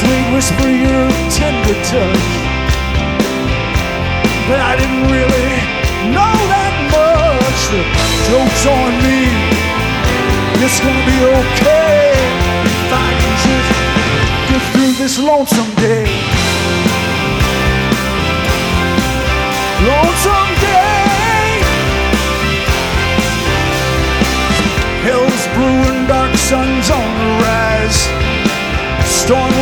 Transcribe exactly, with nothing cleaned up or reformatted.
sweet whisper, your tender touch. But I didn't really know that much. The joke's on me. It's gonna be okay if I can just get through this lonesome day. Lonesome day. Hell's brewing, dark sun's on the rise. Storm